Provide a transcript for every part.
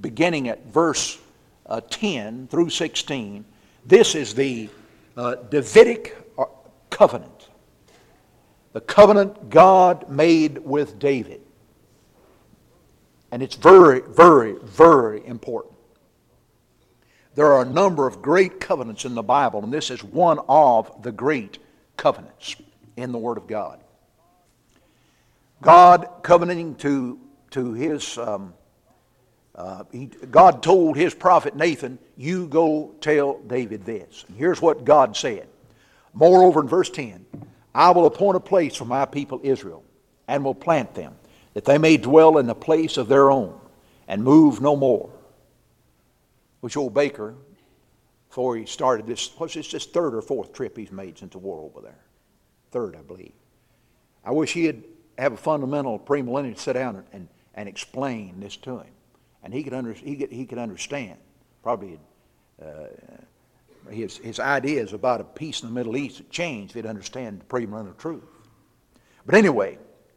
beginning at verse 10 through 16, this is the Davidic covenant. The covenant God made with David. And it's very, very, very important. There are a number of great covenants in the Bible, and this is one of the great covenants in the Word of God. God covenanting to his, God told his prophet Nathan, you go tell David this. And here's what God said. Moreover, in verse 10, I will appoint a place for my people Israel, and will plant them, that they may dwell in the place of their own, and move no more. Which old Baker, before he started this, what's this, his third or fourth trip he's made since the war over there? Third, I believe. I wish he'd have a fundamental premillennial to sit down and explain this to him. And he could understand. Probably his ideas about a peace in the Middle East had changed if he'd understand the premillennial truth. But anyway,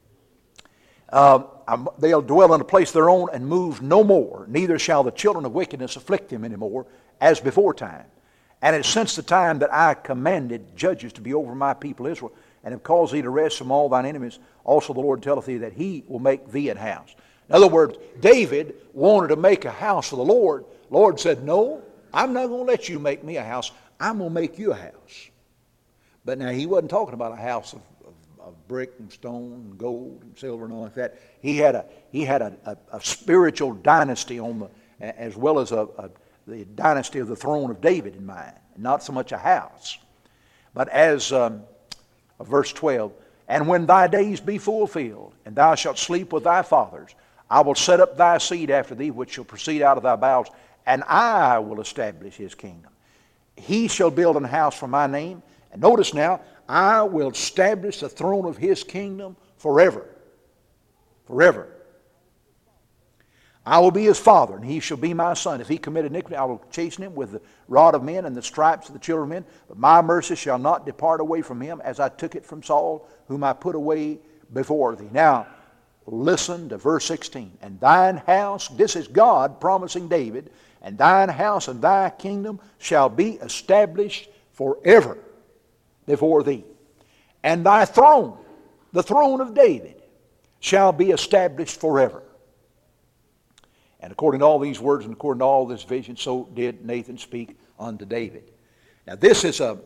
they'll dwell in a place of their own and move no more. Neither shall the children of wickedness afflict them anymore, as before time. And it's since the time that I commanded judges to be over my people Israel, and have caused thee to rest from all thine enemies. Also the Lord telleth thee that he will make thee an house. In other words, David wanted to make a house for the Lord. The Lord said, no, I'm not going to let you make me a house. I'm going to make you a house. But now he wasn't talking about a house of brick and stone and gold and silver and all like that. He had a spiritual dynasty on the, as well as the dynasty of the throne of David in mind, and not so much a house. But as verse 12, and when thy days be fulfilled, and thou shalt sleep with thy fathers, I will set up thy seed after thee, which shall proceed out of thy bowels, and I will establish his kingdom. He shall build an house for my name. And notice now, I will establish the throne of his kingdom forever. Forever. I will be his father, and he shall be my son. If he commit iniquity, I will chasten him with the rod of men and the stripes of the children of men. But my mercy shall not depart away from him, as I took it from Saul, whom I put away before thee. Now, listen to verse 16. And thine house, this is God promising David, and thine house and thy kingdom shall be established forever before thee. And thy throne, the throne of David, shall be established forever. And according to all these words and according to all this vision, so did Nathan speak unto David. Now this is a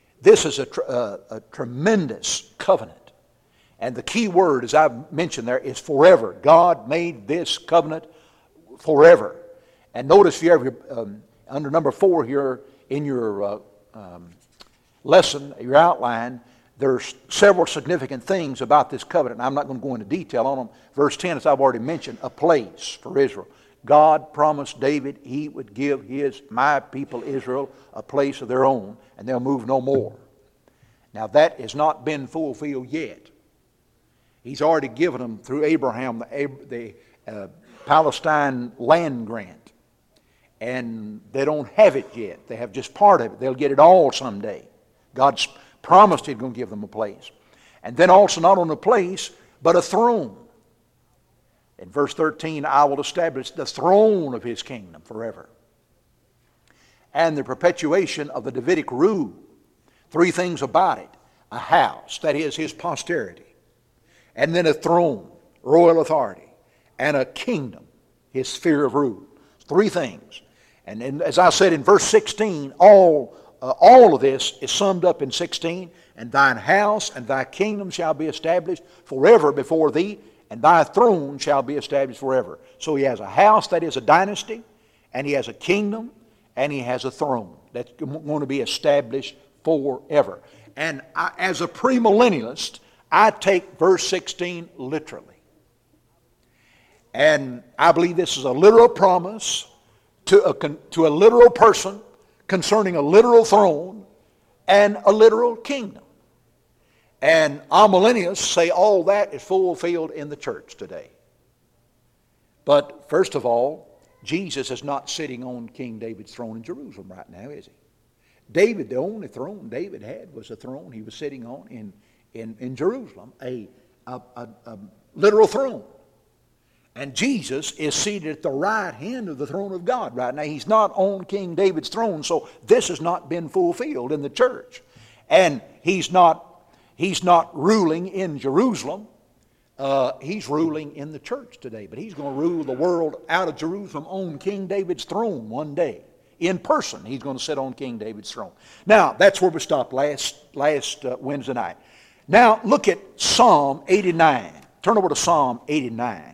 tremendous covenant. And the key word, as I've mentioned there, is forever. God made this covenant forever. And notice if you have your, under number 4 here in your lesson, your outline, there's several significant things about this covenant. And I'm not going to go into detail on them. Verse 10, as I've already mentioned, a place for Israel. God promised David he would give my people Israel a place of their own, and they'll move no more. Now that has not been fulfilled yet. He's already given them through Abraham the Palestine land grant. And they don't have it yet. They have just part of it. They'll get it all someday. God's promised he's going to give them a place. And then also not only a place, but a throne. In verse 13, I will establish the throne of his kingdom forever. And the perpetuation of the Davidic rule. 3 things about it. A house, that is his posterity. And then a throne, royal authority. And a kingdom, his sphere of rule. 3 things. And as I said in verse 16, all of this is summed up in 16. And thine house and thy kingdom shall be established forever before thee, and thy throne shall be established forever. So he has a house, that is a dynasty, and he has a kingdom, and he has a throne that's going to be established forever. And as a premillennialist, I take verse 16 literally. And I believe this is a literal promise to a literal person concerning a literal throne and a literal kingdom. And amillennialists say all that is fulfilled in the church today. But first of all, Jesus is not sitting on King David's throne in Jerusalem right now, is he? David, the only throne David had was a throne he was sitting on in Jerusalem, a literal throne. And Jesus is seated at the right hand of the throne of God right now. He's not on King David's throne, so this has not been fulfilled in the church. And he's not ruling in Jerusalem. He's ruling in the church today. But he's going to rule the world out of Jerusalem on King David's throne one day. In person, he's going to sit on King David's throne. Now, that's where we stopped last Wednesday night. Now, look at Psalm 89. Turn over to Psalm 89.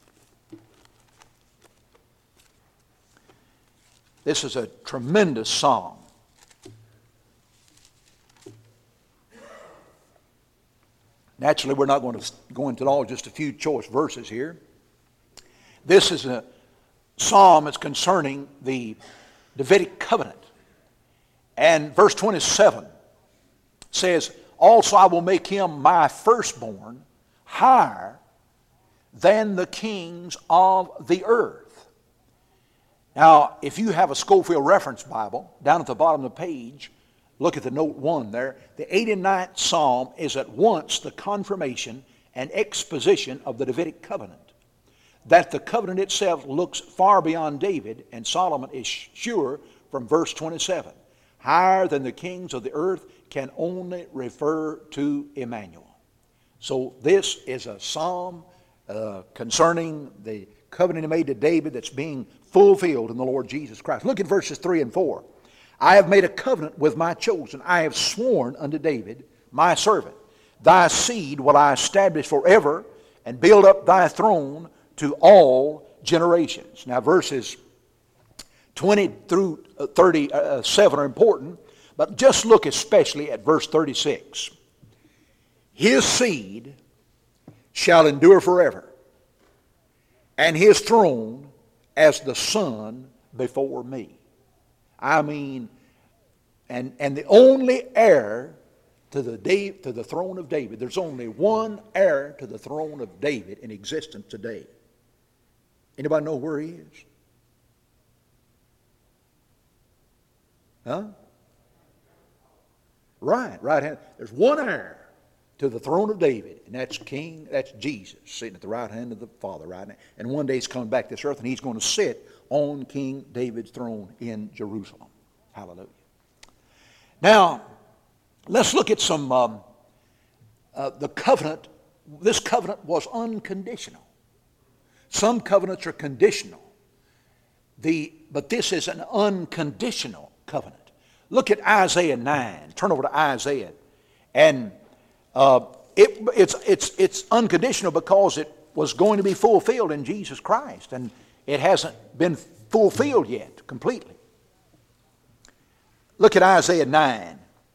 This is a tremendous psalm. Naturally, we're not going to go into all just a few choice verses here. This is a psalm that's concerning the Davidic covenant. And verse 27 says, "Also I will make him my firstborn higher than the kings of the earth." Now, if you have a Scofield Reference Bible, down at the bottom of the page, look at the note 1 there. The 89th Psalm is at once the confirmation and exposition of the Davidic covenant. That the covenant itself looks far beyond David, and Solomon is sure from verse 27. Higher than the kings of the earth can only refer to Emmanuel. So this is a psalm concerning the covenant he made to David that's being fulfilled in the Lord Jesus Christ. Look at verses 3 and 4. "I have made a covenant with my chosen. I have sworn unto David, my servant. Thy seed will I establish forever, and build up thy throne to all generations." Now verses 20 through 37 are important, but just look especially at verse 36. "His seed shall endure forever, and his throne as the sun before me." I mean, and the only heir to the throne of David, there's only one heir to the throne of David in existence today. Anybody know where he is? Huh? Right hand. There's one heir to the throne of David, and that's Jesus, sitting at the right hand of the Father right now. And one day he's coming back to this earth, and he's going to sit on King David's throne in Jerusalem. Hallelujah. Now, let's look at some, the covenant. This covenant was unconditional. Some covenants are conditional. But this is an unconditional covenant. Look at Isaiah 9. Turn over to Isaiah. And it's unconditional because it was going to be fulfilled in Jesus Christ. And it hasn't been fulfilled yet completely. Look at Isaiah 9.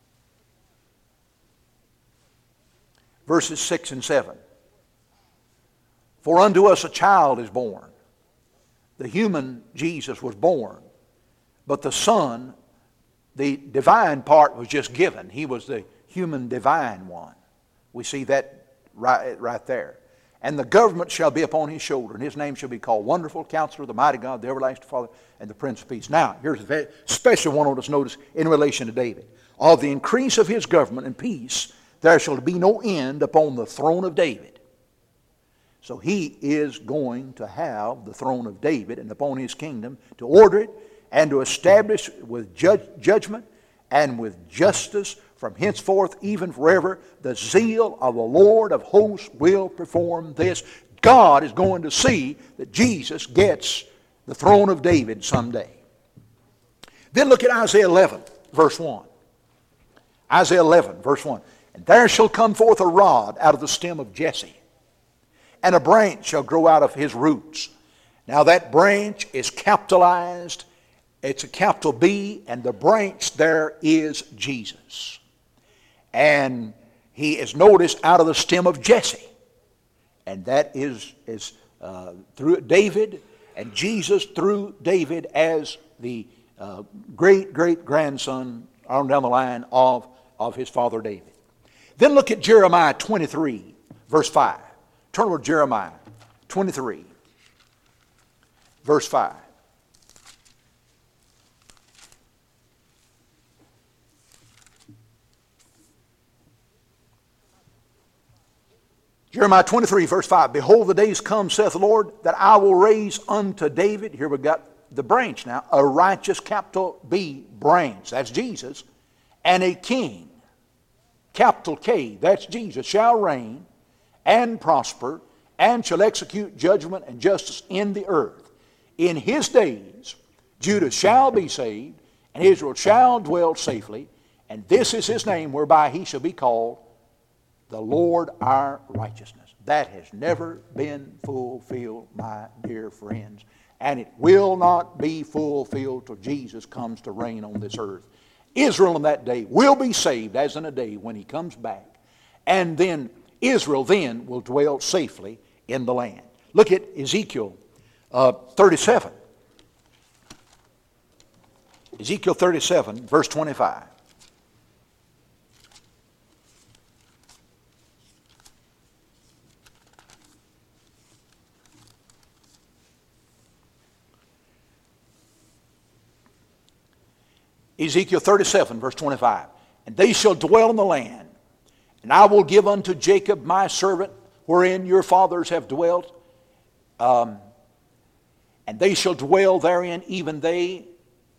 Verses 6 and 7. "For unto us a child is born." The human Jesus was born, but the Son, the divine part, was just given. He was the human divine one. We see that right there. "And the government shall be upon his shoulder, and his name shall be called Wonderful, Counselor, the Mighty God, the Everlasting Father, and the Prince of Peace." Now, here's a very special one on us notice in relation to David. "Of the increase of his government and peace, there shall be no end upon the throne of David." So he is going to have the throne of David and upon his kingdom to order it and to establish with judgment and with justice from henceforth even forever. The zeal of the Lord of hosts will perform this. God is going to see that Jesus gets the throne of David someday. Then look at Isaiah 11, verse 1. Isaiah 11, verse 1. "And there shall come forth a rod out of the stem of Jesse, and a branch shall grow out of his roots." Now that branch is capitalized. It's a capital B, and the branch there is Jesus. And he is noticed out of the stem of Jesse. And that is through David, and Jesus through David as the great-great-grandson on down the line of his father David. Then look at Jeremiah 23, verse 5. Turn over to Jeremiah 23, verse 5. Jeremiah 23, verse 5. Behold, the days come, saith the Lord, that I will raise unto David, here we got the branch now, a righteous, capital B, branch, that's Jesus, and a king, capital K, that's Jesus, shall reign and prosper, and shall execute judgment and justice in the earth. In his days Judah shall be saved, and Israel shall dwell safely, and this is his name whereby he shall be called the Lord our righteousness. That has never been fulfilled, my dear friends. And it will not be fulfilled till Jesus comes to reign on this earth. Israel in that day will be saved as in a day when he comes back. And then Israel then will dwell safely in the land. Look at Ezekiel 37. Ezekiel 37, verse 25. Ezekiel 37, verse 25. And they shall dwell in the land, and I will give unto Jacob my servant, wherein your fathers have dwelt, and they shall dwell therein, even they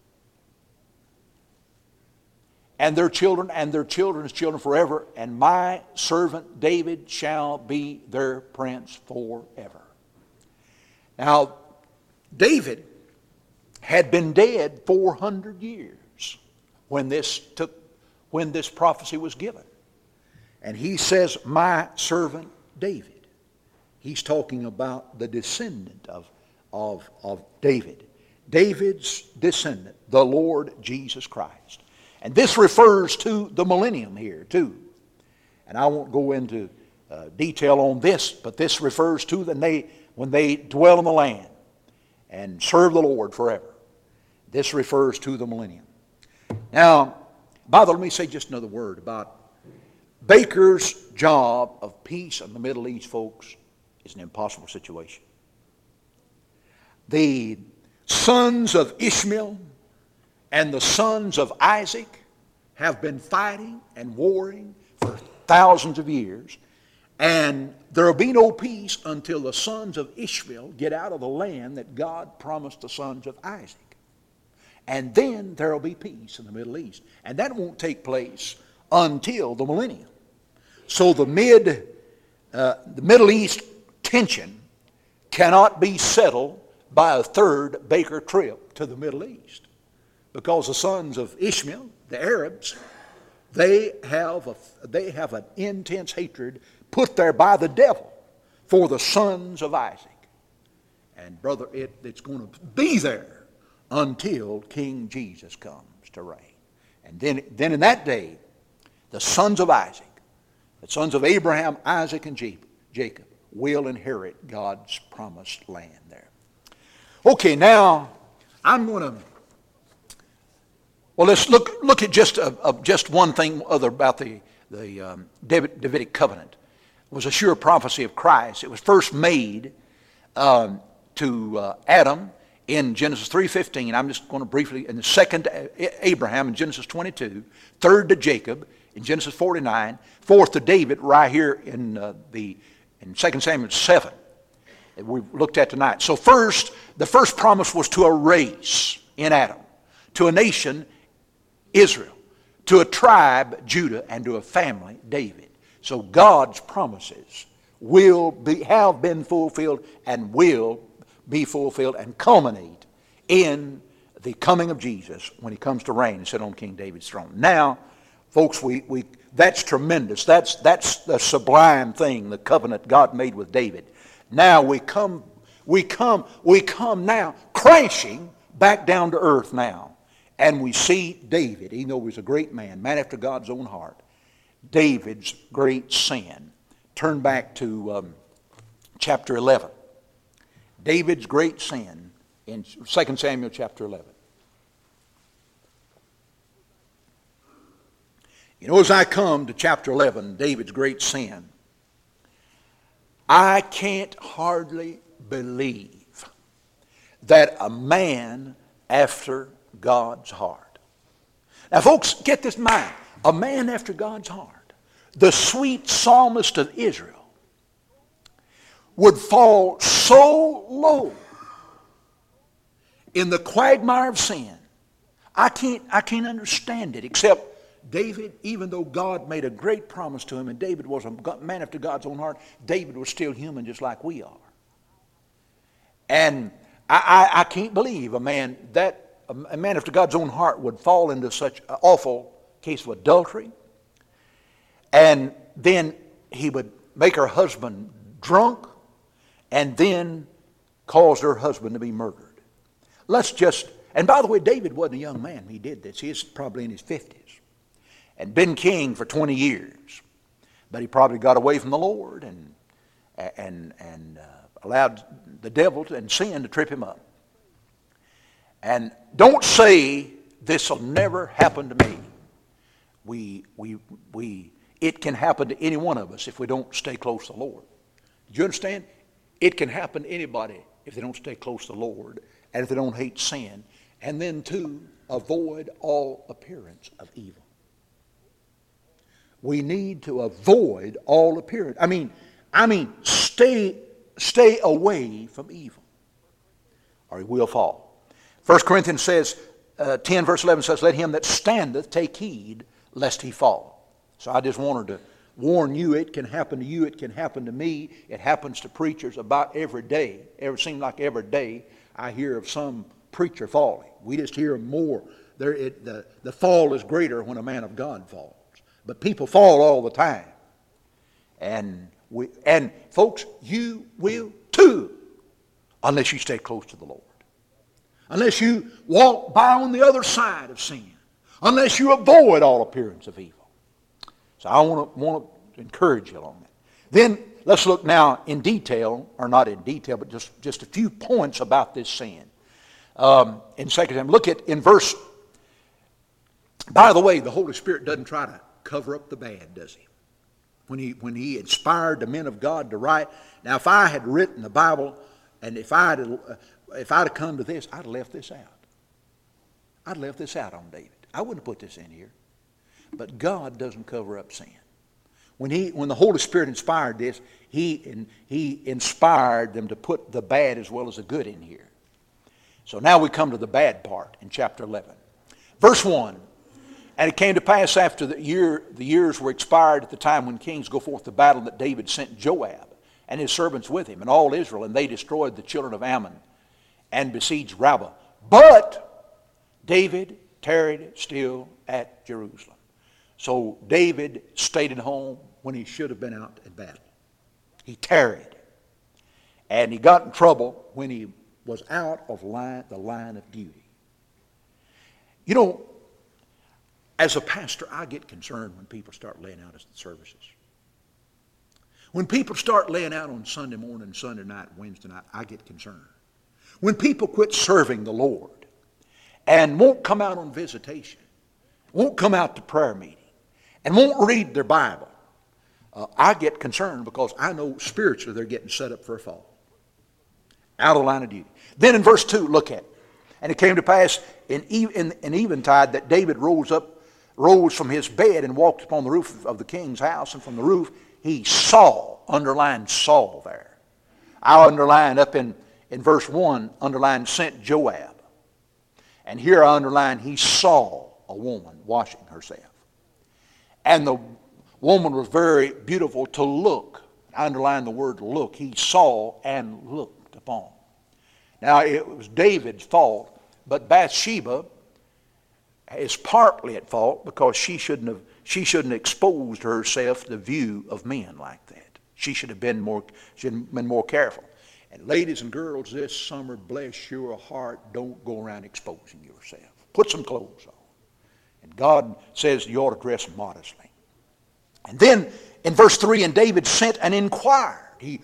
and their children's children forever, and my servant David shall be their prince forever. Now, David had been dead 400 years when this prophecy was given. And he says, my servant David. He's talking about the descendant of David. David's descendant, the Lord Jesus Christ. And this refers to the millennium here too. And I won't go into detail on this, but this refers to when they dwell in the land and serve the Lord forever. This refers to the millennium. Now, by the way, let me say just another word about Baker's job of peace in the Middle East, folks, is an impossible situation. The sons of Ishmael and the sons of Isaac have been fighting and warring for thousands of years, and there will be no peace until the sons of Ishmael get out of the land that God promised the sons of Isaac. And then there will be peace in the Middle East. And that won't take place until the millennium. So the Middle East tension cannot be settled by a third Baker trip to the Middle East. Because the sons of Ishmael, the Arabs, they have an intense hatred put there by the devil for the sons of Isaac. And brother, it's going to be there until King Jesus comes to reign. And then in that day, the sons of Isaac, the sons of Abraham, Isaac, and Jacob will inherit God's promised land there. Okay, now I'm going to, well, let's look at just one thing other about the Davidic covenant. It was a sure prophecy of Christ. It was first made to Adam in Genesis 3:15, I'm just going to briefly, and the second to Abraham in Genesis 22, third to Jacob in Genesis 49, fourth to David right here in 2 Samuel 7 that we looked at tonight. So the first promise was to a race in Adam, to a nation, Israel, to a tribe, Judah, and to a family, David. So God's promises have been fulfilled and will be fulfilled and culminate in the coming of Jesus when he comes to reign and sit on King David's throne. Now, folks, that's tremendous. That's the sublime thing, the covenant God made with David. Now we come now crashing back down to earth now, and we see David, even though he was a great man after God's own heart, David's great sin. Turn back to chapter 11. David's great sin in 2 Samuel chapter 11. You know, as I come to chapter 11, David's great sin, I can't hardly believe that a man after God's heart. Now, folks, get this in mind. A man after God's heart. The sweet psalmist of Israel would fall so low in the quagmire of sin. I can't understand it, except David, even though God made a great promise to him, and David was a man after God's own heart, David was still human just like we are. And I can't believe a man after God's own heart would fall into such an awful case of adultery. And then he would make her husband drunk and then cause her husband to be murdered. And by the way, David wasn't a young man when he did this. He was probably in his 50s and been king for 20 years. But he probably got away from the Lord and allowed the devil and sin to trip him up. And don't say, this will never happen to me. It can happen to any one of us if we don't stay close to the Lord. Do you understand? It can happen to anybody if they don't stay close to the Lord and if they don't hate sin. And then, too, avoid all appearance of evil. We need to avoid all appearance. I mean, stay away from evil, or he will fall. 1 Corinthians says, 10 verse 11 says, let him that standeth take heed lest he fall. So I just wanted to warn you, it can happen to you, it can happen to me. It happens to preachers about every day. It seems like every day I hear of some preacher falling. We just hear more. The fall is greater when a man of God falls. But people fall all the time. And folks, you will too, unless you stay close to the Lord. Unless you walk by on the other side of sin. Unless you avoid all appearance of evil. So I want to encourage you along that. Then let's look now in detail, or not in detail, but just a few points about this sin. In 2 Timothy, look at in verse. By the way, the Holy Spirit doesn't try to cover up the bad, does he? When he inspired the men of God to write. Now, if I had written the Bible, and if I'd have come to this, I'd have left this out. I'd have left this out on David. I wouldn't have put this in here. But God doesn't cover up sin. When the Holy Spirit inspired this, he inspired them to put the bad as well as the good in here. So now we come to the bad part in chapter 11. Verse 1. And it came to pass after the years were expired at the time when kings go forth to battle, that David sent Joab and his servants with him and all Israel, and they destroyed the children of Ammon and besieged Rabbah. But David tarried still at Jerusalem. So David stayed at home when he should have been out at battle. He tarried. And he got in trouble when he was out of the line of duty. You know, as a pastor, I get concerned when people start laying out at the services. When people start laying out on Sunday morning, Sunday night, Wednesday night, I get concerned. When people quit serving the Lord and won't come out on visitation, won't come out to prayer meeting, and won't read their Bible, I get concerned because I know spiritually they're getting set up for a fall. Out of line of duty. Then in verse 2, look at it. And it came to pass in eventide that David rose from his bed and walked upon the roof of the king's house, and from the roof he saw, underlined Saul there. I underlined up in verse 1, underlined sent Joab. And here I underlined he saw a woman washing herself. And the woman was very beautiful to look. I underlined the word look. He saw and looked upon. Now it was David's fault, but Bathsheba is partly at fault because she shouldn't have exposed herself to the view of men like that. She should have been more careful. And ladies and girls, this summer, bless your heart, don't go around exposing yourself. Put some clothes on. And God says you ought to dress modestly. And then in verse 3, and David sent and inquired.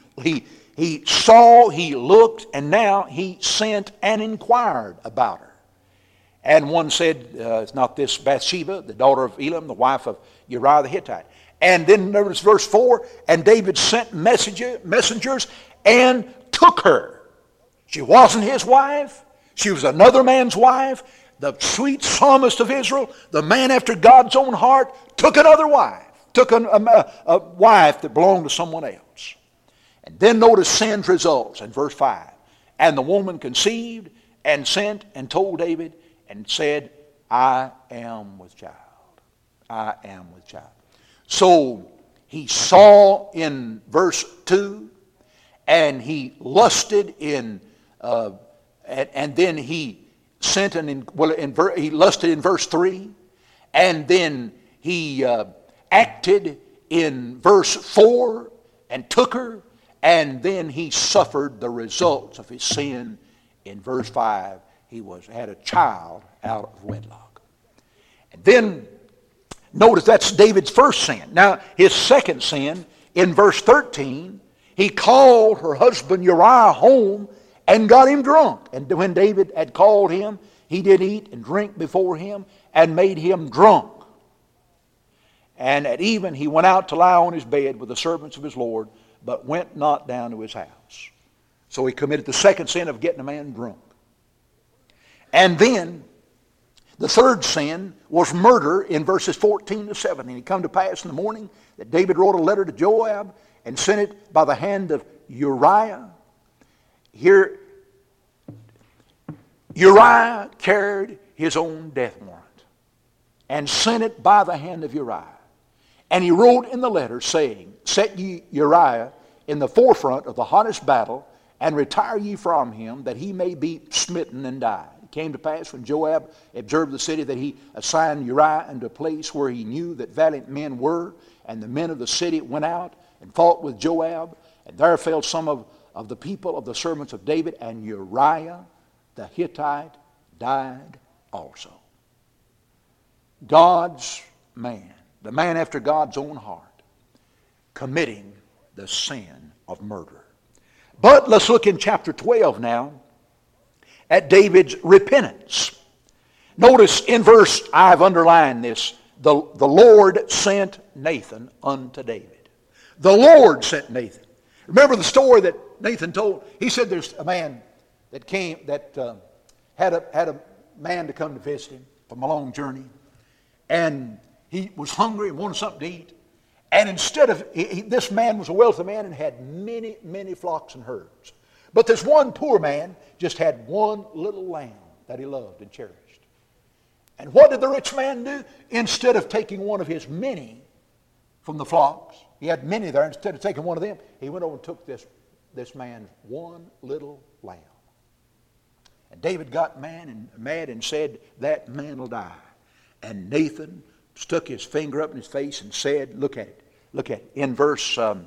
He saw, he looked, and now he sent and inquired about her. And one said, it's not this Bathsheba, the daughter of Elam, the wife of Uriah the Hittite. And then notice verse 4, and David sent messengers and took her. She wasn't his wife. She was another man's wife. The sweet psalmist of Israel, the man after God's own heart, took another wife. Took a wife that belonged to someone else. And then notice sin's results in verse 5. And the woman conceived and sent and told David and said, I am with child. I am with child. So he saw in verse 2, and he lusted in, and then he sent he lusted in verse 3, and then he acted in verse 4 and took her, and then he suffered the results of his sin in verse 5. He had a child out of wedlock. And then notice that's David's first sin. Now his second sin in verse 13, he called her husband Uriah home and got him drunk. And when David had called him, he did eat and drink before him and made him drunk. And at even he went out to lie on his bed with the servants of his Lord, but went not down to his house. So he committed the second sin of getting a man drunk. And then the third sin was murder in verses 14 to 17. It come to pass in the morning that David wrote a letter to Joab and sent it by the hand of Uriah. Here, Uriah carried his own death warrant and sent it by the hand of Uriah. And he wrote in the letter saying, Set ye Uriah in the forefront of the hottest battle, and retire ye from him, that he may be smitten and die. It came to pass when Joab observed the city that he assigned Uriah unto a place where he knew that valiant men were, and the men of the city went out and fought with Joab, and there fell some of the people of the servants of David, and Uriah the Hittite died also. God's man, the man after God's own heart, committing the sin of murder. But let's look in chapter 12 now at David's repentance. Notice in verse, I've underlined this, the Lord sent Nathan unto David. The Lord sent Nathan. Remember the story that Nathan told? He said there's a man that came, that had a man to come to visit him from a long journey. And he was hungry and wanted something to eat. And instead of, this man was a wealthy man and had many, many flocks and herds. But this one poor man just had one little lamb that he loved and cherished. And what did the rich man do? Instead of taking one of his many from the flocks, he had many there, instead of taking one of them, he went over and took this man's one little lamb. And David got mad and said, that man will die. And Nathan stuck his finger up in his face and said, look at it. In verse 7,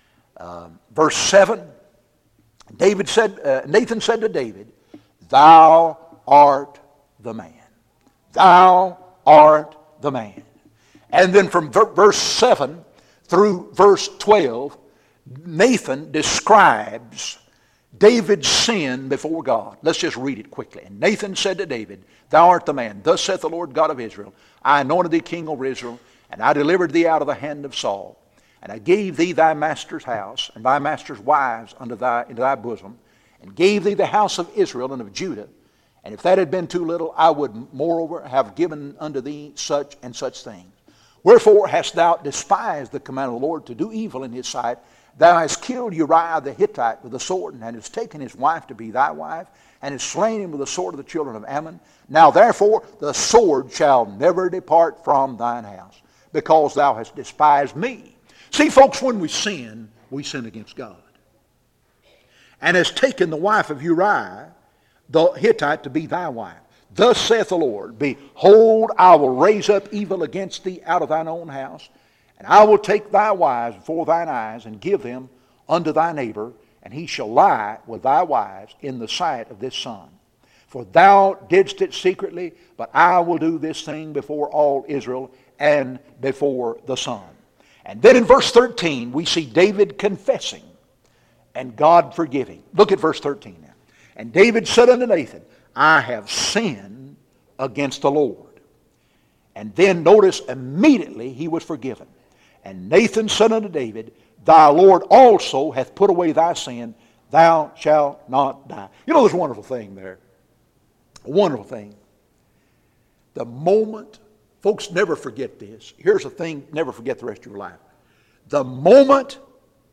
Nathan said to David, thou art the man. Thou art the man. And then from verse 7 through verse 12, Nathan describes David's sin before God. Let's just read it quickly. And Nathan said to David, thou art the man. Thus saith the Lord God of Israel, I anointed thee king over Israel, and I delivered thee out of the hand of Saul. And I gave thee thy master's house, and thy master's wives into thy bosom, and gave thee the house of Israel and of Judah. And if that had been too little, I would moreover have given unto thee such and such things. Wherefore hast thou despised the command of the Lord to do evil in his sight? Thou hast killed Uriah the Hittite with a sword, and hast taken his wife to be thy wife, and hast slain him with the sword of the children of Ammon. Now therefore the sword shall never depart from thine house, because thou hast despised me. See, folks, when we sin against God. And hast taken the wife of Uriah the Hittite to be thy wife. Thus saith the Lord, behold, I will raise up evil against thee out of thine own house, and I will take thy wives before thine eyes, and give them unto thy neighbor, and he shall lie with thy wives in the sight of this sun. For thou didst it secretly, but I will do this thing before all Israel and before the sun. And then in verse 13, we see David confessing and God forgiving. Look at verse 13 now. And David said unto Nathan, I have sinned against the Lord. And then notice immediately he was forgiven. And Nathan said unto David, thy Lord also hath put away thy sin, thou shalt not die. You know, there's a wonderful thing there. A wonderful thing. The moment, folks, never forget this. Here's the thing, never forget the rest of your life. The moment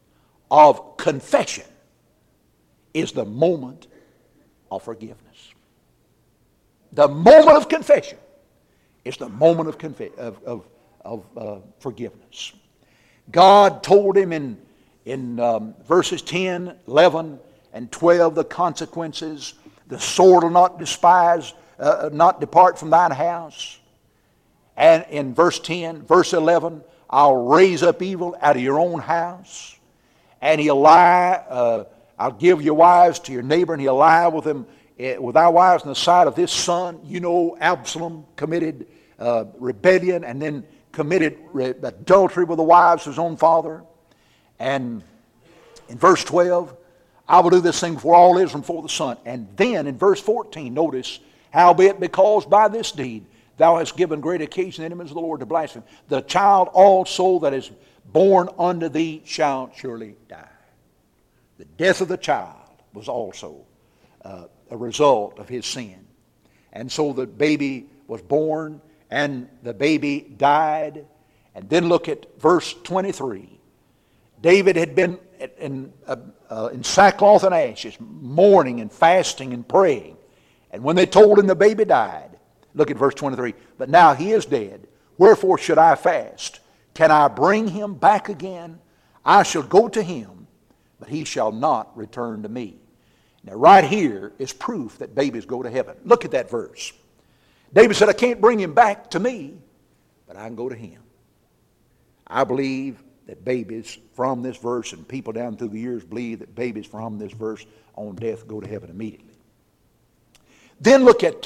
of confession is the moment of forgiveness. The moment of confession is the moment of forgiveness. God told him in verses 10, 11, and 12 the consequences. The sword will not not depart from thine house. And in verse 10, verse 11, I'll raise up evil out of your own house. And he'll lie, I'll give your wives to your neighbor, and he'll lie with them, with thy wives in the sight of this son. You know, Absalom committed rebellion and then committed adultery with the wives of his own father. And in verse 12, I will do this thing before all Israel and before the sun. And then in verse 14, notice, howbeit because by this deed thou hast given great occasion to the enemies of the Lord to blaspheme, the child also that is born unto thee shall surely die. The death of the child was also a result of his sin. And so the baby was born and the baby died. And then look at verse 23. David had been in sackcloth and ashes, mourning and fasting and praying. And when they told him the baby died, look at verse 23. But now he is dead. Wherefore should I fast? Can I bring him back again? I shall go to him, but he shall not return to me. Now right here is proof that babies go to heaven. Look at that verse. David said, I can't bring him back to me, but I can go to him. I believe that babies from this verse, and people down through the years believe that babies from this verse on death go to heaven immediately. Then look at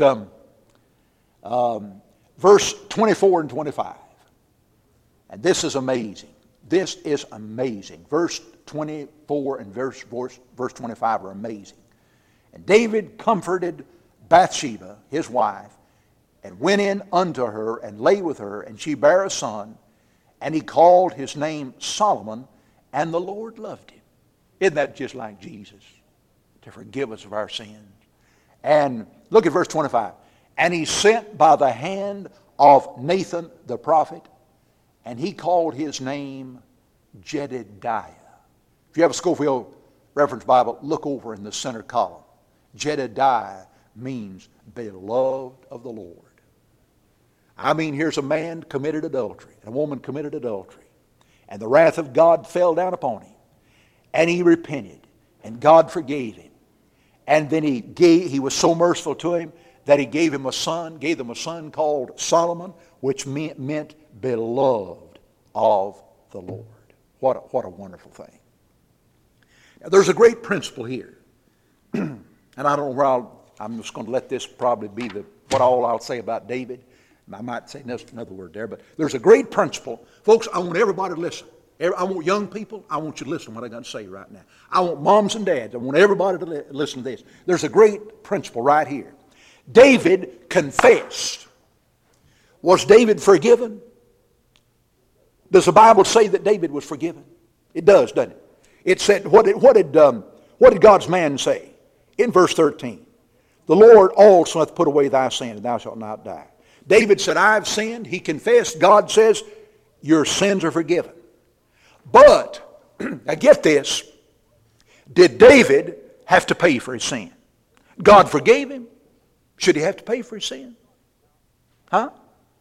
verse 24 and 25. And this is amazing. This is amazing. Verse 24 and verse 25 are amazing. And David comforted Bathsheba, his wife, and went in unto her and lay with her, and she bare a son, and he called his name Solomon, and the Lord loved him. Isn't that just like Jesus? To forgive us of our sins. And look at verse 25. And he sent by the hand of Nathan the prophet, and he called his name Jedediah. If you have a Scofield Reference Bible, look over in the center column. Jedediah means beloved of the Lord. I mean, here's a man committed adultery, and a woman committed adultery, and the wrath of God fell down upon him, and he repented, and God forgave him. And then he was so merciful to him that he gave them a son called Solomon, which meant beloved of the Lord. What a wonderful thing. Now, there's a great principle here. And I don't know where I'm just going to let this probably be what all I'll say about David. I might say another word there, but there's a great principle. Folks, I want everybody to listen. I want young people, I want you to listen to what I'm going to say right now. I want moms and dads, I want everybody to listen to this. There's a great principle right here. David confessed. Was David forgiven? Does the Bible say that David was forgiven? It does, doesn't it? It said, what did God's man say? In verse 13, the Lord also hath put away thy sin, and thou shalt not die. David said, I've sinned. He confessed. God says, your sins are forgiven. But, now get this, did David have to pay for his sin? God forgave him. Should he have to pay for his sin? Huh?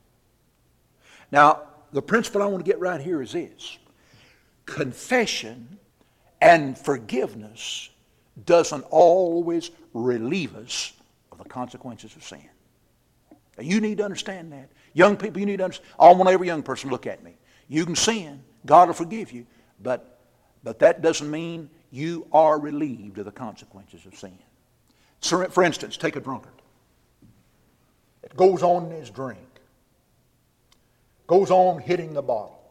Now, the principle I want to get right here is this. Confession and forgiveness doesn't always relieve us of the consequences of sin. Now, you need to understand that. Young people, you need to understand. I want every young person to look at me. You can sin. God will forgive you. But that doesn't mean you are relieved of the consequences of sin. So, for instance, take a drunkard. It goes on in his drink. Goes on hitting the bottle.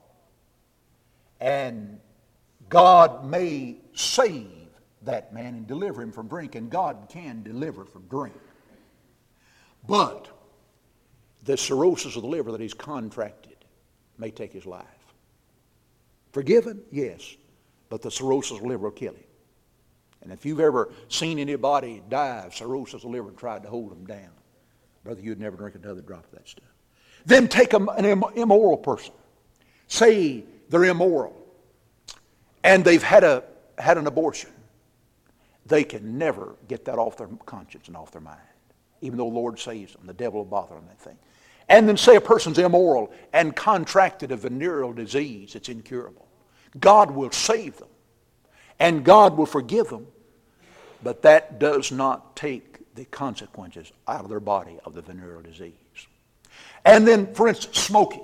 And God may save that man and deliver him from drink, and God can deliver from drink. But the cirrhosis of the liver that he's contracted may take his life. Forgiven? Yes. But the cirrhosis of the liver will kill him. And if you've ever seen anybody die of cirrhosis of the liver and tried to hold them down, brother, you'd never drink another drop of that stuff. Then take an immoral person. Say they're immoral. And they've had had an abortion, they can never get that off their conscience and off their mind. Even though the Lord saves them, the devil will bother them that thing. And then say a person's immoral and contracted a venereal disease that's incurable. God will save them. And God will forgive them. But that does not take the consequences out of their body of the venereal disease. And then, for instance, smoking.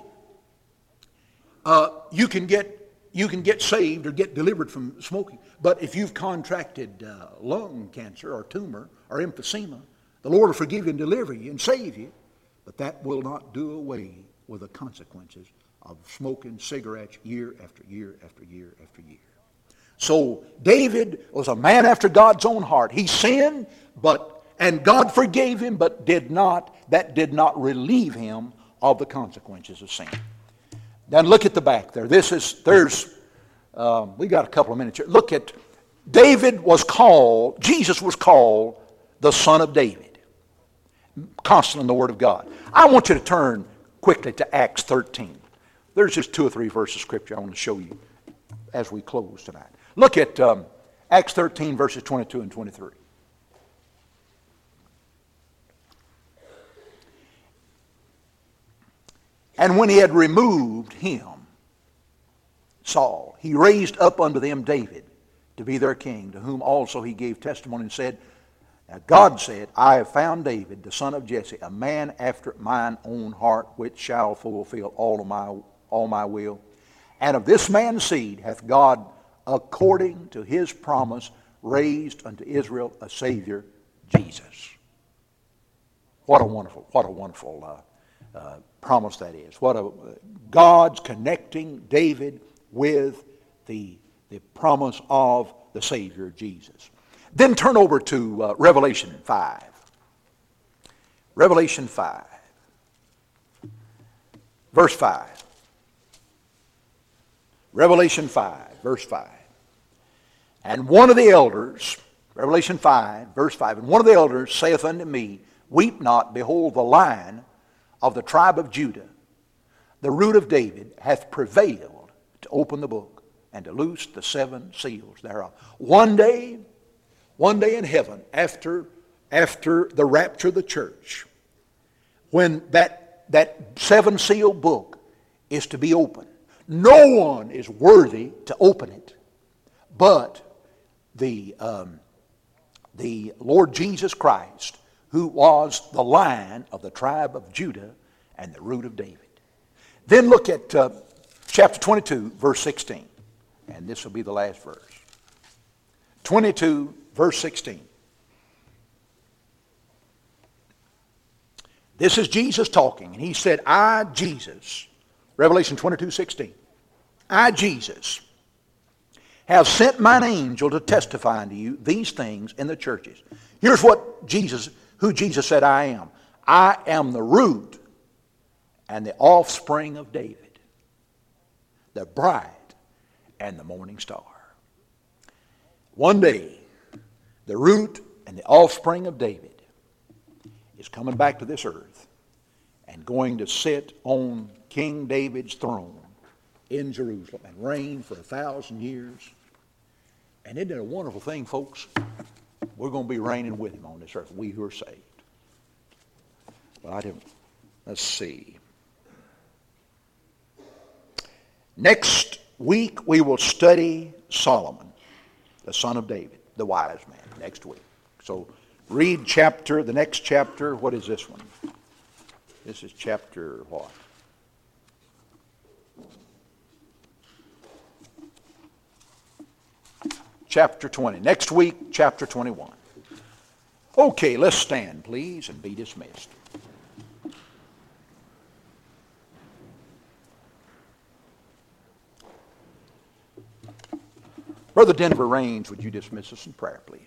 You can get saved or get delivered from smoking. But if you've contracted lung cancer or tumor or emphysema, the Lord will forgive you and deliver you and save you. But that will not do away with the consequences of smoking cigarettes year after year after year after year. So David was a man after God's own heart. He sinned, and God forgave him, but that did not relieve him of the consequences of sin. Then look at the back there. We got a couple of minutes here. Look at, Jesus was called the Son of David. Constantly in the Word of God. I want you to turn quickly to Acts 13. There's just 2 or 3 verses of Scripture I want to show you as we close tonight. Look at Acts 13, verses 22 and 23. And when he had removed him, Saul, he raised up unto them David to be their king, to whom also he gave testimony and said, now God said, I have found David, the son of Jesse, a man after mine own heart, which shall fulfill all my will. And of this man's seed hath God, according to his promise, raised unto Israel a Savior, Jesus. What a wonderful promise that is. God's connecting David with the promise of the Savior, Jesus. Then turn over to Revelation 5. Revelation 5. Verse 5. Revelation 5, verse 5. And one of the elders, Revelation 5, verse 5, and one of the elders saith unto me, weep not, behold, the Lion of the tribe of Judah, the root of David, hath prevailed to open the book and to loose the 7 seals thereof. One day in heaven, after the rapture of the church, when that 7 seal book is to be opened, no one is worthy to open it but the Lord Jesus Christ, who was the Lion of the tribe of Judah and the root of David. Then look at chapter 22, verse 16. And this will be the last verse. 22, verse 16. This is Jesus talking. And he said, I, Jesus, Revelation 22, 16. I, Jesus, have sent mine angel to testify unto you these things in the churches. Here's who Jesus said I am. I am the root and the offspring of David, the bride and the morning star. One day, the root and the offspring of David is coming back to this earth and going to sit on King David's throne in Jerusalem and reign for 1,000 years. And isn't it a wonderful thing, folks? We're going to be reigning with him on this earth, we who are saved. But let's see. Next week we will study Solomon, the son of David, the wise man, next week. So read the next chapter. What is this one? This is chapter what? Chapter 20. Next week, chapter 21. Okay, let's stand, please, and be dismissed. Brother Denver Raines, would you dismiss us in prayer, please?